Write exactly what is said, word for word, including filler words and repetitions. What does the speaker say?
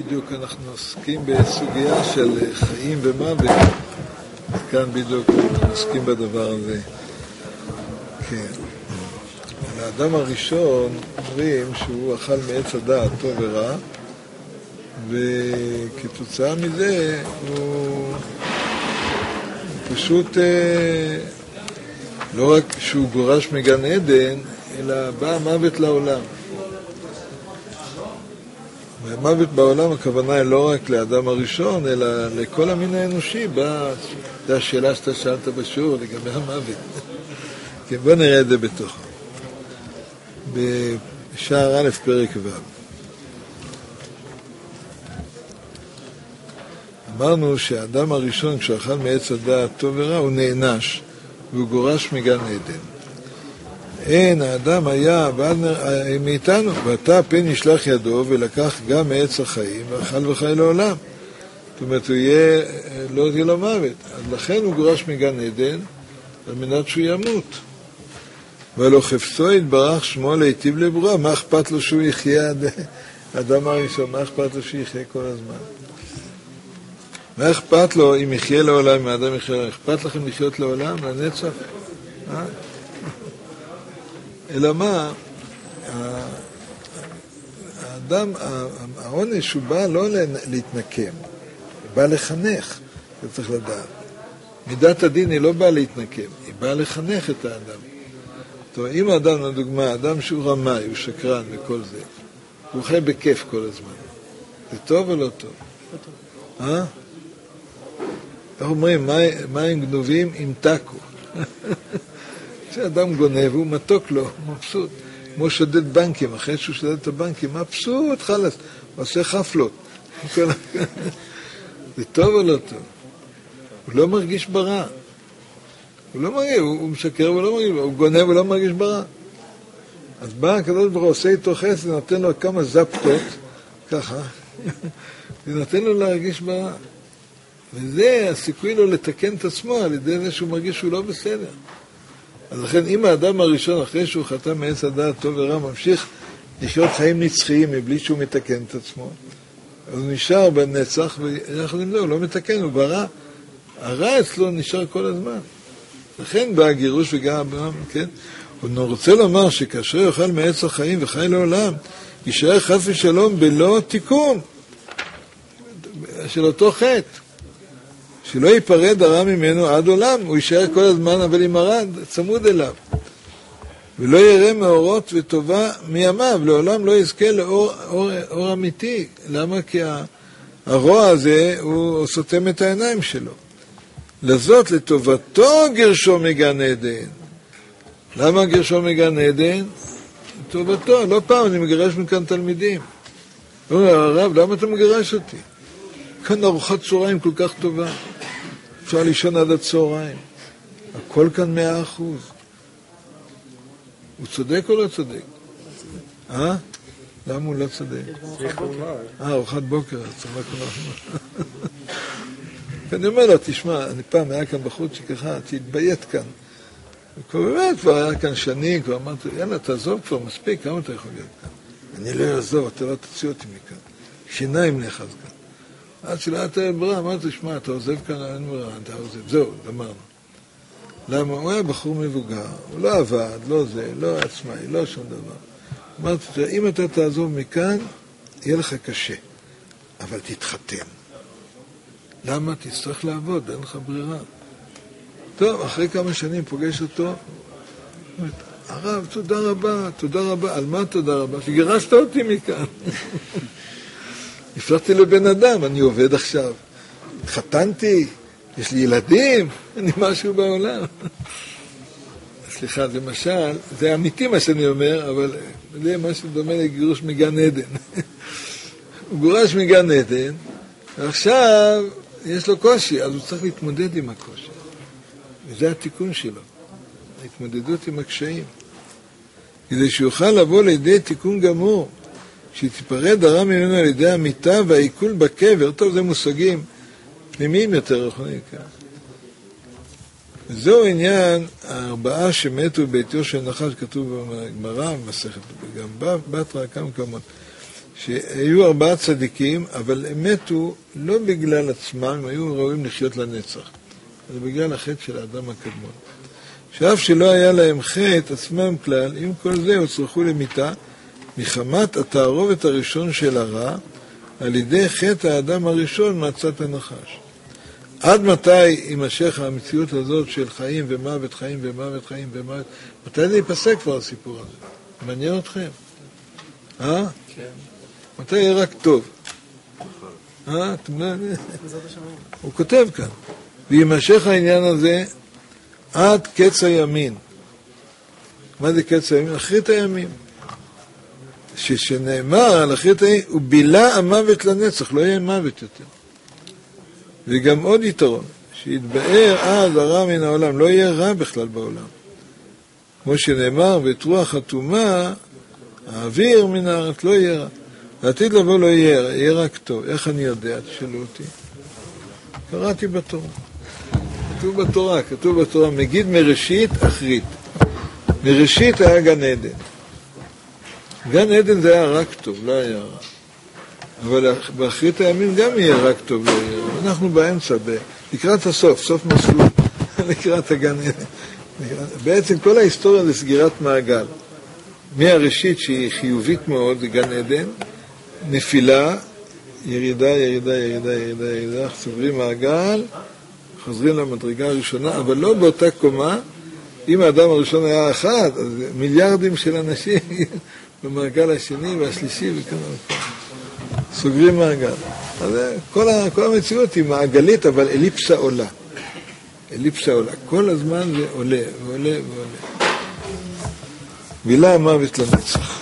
בדיוק אנחנו עוסקים בסוגיה של חיים ומוות. כאן בדיוק אנחנו עוסקים בדבר הזה. כן. האדם הראשון אומרים שהוא אכל מעץ הדעת טוב ורע, וכתוצאה מזה הוא פשוט לא רק שהוא גורש מגן עדן, אלא בא מוות לעולם. והמוות בעולם הכוונה היא לא רק לאדם הראשון, אלא לכל המין האנושי. בא, זו השאלה שאתה שאלת בשיעור לגבי המוות. כן, בוא נראה את זה בתוכו. בשער א' פרק ו'. אמרנו שהאדם הראשון כשאכל מעץ הדעת טוב ורע הוא נענש והוא גורש מגן עדן. אין, האדם היה בעד מאיתנו, ואתה פן ישלח ידו ולקח גם מעץ החיים ואכל וחי לעולם. זאת אומרת, הוא יהיה, לא תהיה לו מוות. אז לכן הוא גורש מגן עדן על מנת שהוא ימות. ולא חפצו יתברך שמו להיטיב לברוא, מה אכפת לו שהוא יחיה עד האדם הראשון, מה אכפת לו שהוא יחיה כל הזמן? מה אכפת לו אם יחיה לעולם, אם האדם יחיה לעולם? אכפת לכם לחיות לעולם, לנצח? אה? אלא מה? האדם, העונש הוא בא לא להתנקם, הוא בא לחנך, זה צריך לדעת. מידת הדין היא לא באה להתנקם, היא באה לחנך את האדם. טוב, אם האדם, לדוגמה, אדם שהוא רמאי, הוא שקרן וכל זה, הוא חי בכיף כל הזמן. זה טוב או לא טוב? לא טוב. אה? איך אומרים, מים גנובים ימתקו. כשאדם גונב, הוא מתוק לו, הוא מבסוט. כמו שודד בנקים, אחרי שהוא שודד את הבנקים, מבסוט, חלס, הוא עושה חפלות. זה טוב או לא טוב? הוא לא מרגיש ברע. הוא לא מרגיש, הוא משקר, הוא לא מרגיש, הוא גונב, הוא לא מרגיש ברע. אז בא הקדוש ברוך הוא עושה איתו חסד, נותן לו כמה זפטות, ככה, ונותן לו להרגיש ברע. וזה הסיכוי לו לתקן את עצמו על ידי זה שהוא מרגיש שהוא לא בסדר. אז לכן אם האדם הראשון אחרי שהוא חטא מעץ הדעת טוב ורע ממשיך לחיות חיים נצחיים מבלי שהוא מתקן את עצמו, אז הוא נשאר בנצח ויחד עם זה הוא לא מתקן, הוא ברע. הרע אצלו נשאר כל הזמן. לכן בא הגירוש וגם, כן? הוא רוצה לומר שכאשר יאכל מעץ החיים וחי לעולם, יישאר חס ושלום בלא תיקון של אותו חטא. שלא ייפרד הרע ממנו עד עולם, הוא יישאר כל הזמן אבל עם הרע צמוד אליו. ולא יראה מאורות וטובה מימיו, לעולם לא יזכה לאור אור, אור אמיתי. למה? כי הרוע הזה הוא סותם את העיניים שלו. לזאת לטובתו גרשו מגן עדן. למה גרשו מגן עדן? לטובתו, לא פעם אני מגרש מכאן תלמידים. הוא אומר, הרב, למה אתה מגרש אותי? כאן ארוחת צהריים כל כך טובה. אפשר לישון עד הצהריים. הכל כאן מאה אחוז. הוא צודק או לא צודק? אה? למה הוא לא צודק? אה, ארוחת בוקר. אני אומר לו, תשמע, אני פעם היה כאן בחוץ שככה, תתביית כאן. וכבר באמת, כבר היה כאן שנים, כבר אמרתי, יאללה, תעזוב כבר, מספיק, כמה אתה יכול להיות כאן? אני לא אעזוב, אתה לא תוציא אותי מכאן. שיניים נחז כאן. עד שלא הייתה ברירה, אמרתי, שמע, אתה עוזב כאן, אין ברירה, אתה עוזב, זהו, אמרנו. למה? הוא היה בחור מבוגר, הוא לא עבד, לא זה, לא עצמאי, לא שום דבר. אמרתי, אם אתה תעזוב מכאן, יהיה לך קשה, אבל תתחתן. למה? תצטרך לעבוד, אין לך ברירה. טוב, אחרי כמה שנים פוגש אותו, הרב, תודה רבה, תודה רבה. על מה תודה רבה? שגירשת אותי מכאן. הפרחתי לבן אדם, אני עובד עכשיו. התחתנתי, יש לי ילדים, אני משהו בעולם. סליחה, זה משל, זה אמיתי מה שאני אומר, אבל זה משהו דומה לגירוש מגן עדן. הוא גורש מגן עדן, ועכשיו יש לו קושי, אז הוא צריך להתמודד עם הקושי. וזה התיקון שלו, ההתמודדות עם הקשיים. כדי שיוכל לבוא לידי תיקון גמור, שתיפרד הרע ממנו על ידי המיטה והעיכול בקבר. טוב, זה מושגים פנימיים יותר רוחניים כאן. וזהו עניין הארבעה שמתו בביתו של נחש, כתוב בגמרא, במסכת, וגם בתרא, כמה כמות, שהיו ארבעה צדיקים, אבל הם מתו לא בגלל עצמם, הם היו ראויים לחיות לנצח. זה בגלל החטא של האדם הקדמון. שאף שלא היה להם חטא עצמם כלל, עם כל זה הוצרכו למיתה, מחמת התערובת הראשון של הרע, על ידי חטא האדם הראשון מעצת הנחש. עד מתי יימשך המציאות הזאת של חיים ומוות, חיים ומוות, חיים ומוות? מתי זה ייפסק כבר הסיפור הזה? מעניין אתכם? אה? כן. מתי יהיה רק טוב? אה? הוא כותב כאן. ויימשך העניין הזה עד קץ הימין. מה זה קץ הימין? אחרית הימים. ששנאמר על אחרית הימים, הוא בילה המוות לנצח, לא יהיה מוות יותר. וגם עוד יתרון, שיתבאר אז הרע מן העולם, לא יהיה רע בכלל בעולם. כמו שנאמר, ואת רוח הטומאה, האוויר מן הארץ לא יהיה רע. ועתיד לבוא לא יהיה רע, יהיה רק טוב. איך אני יודע? תשאלו אותי. קראתי בתורה. כתוב בתורה, כתוב בתורה, מגיד מראשית אחרית. מראשית היה גן עדן. גן עדן זה היה רק טוב, לא היה רע. אבל באחרית הימים גם יהיה רק טוב, לא יהיה רע. אנחנו באמצע, לקראת הסוף, סוף מסלול, לקראת הגן עדן. בעצם כל ההיסטוריה זה סגירת מעגל. מהראשית שהיא חיובית מאוד, זה גן עדן, נפילה, ירידה, ירידה, ירידה, ירידה, ירידה, סוגרים מעגל, חוזרים למדרגה הראשונה, אבל לא באותה קומה. אם האדם הראשון היה אחד, אז מיליארדים של אנשים במעגל השני והשלישי וכן הלאה. סוגרים מעגל. אז כל, ה, כל המציאות היא מעגלית, אבל אליפסה עולה. אליפסה עולה. כל הזמן זה עולה ועולה ועולה. בילה המוות לנצח.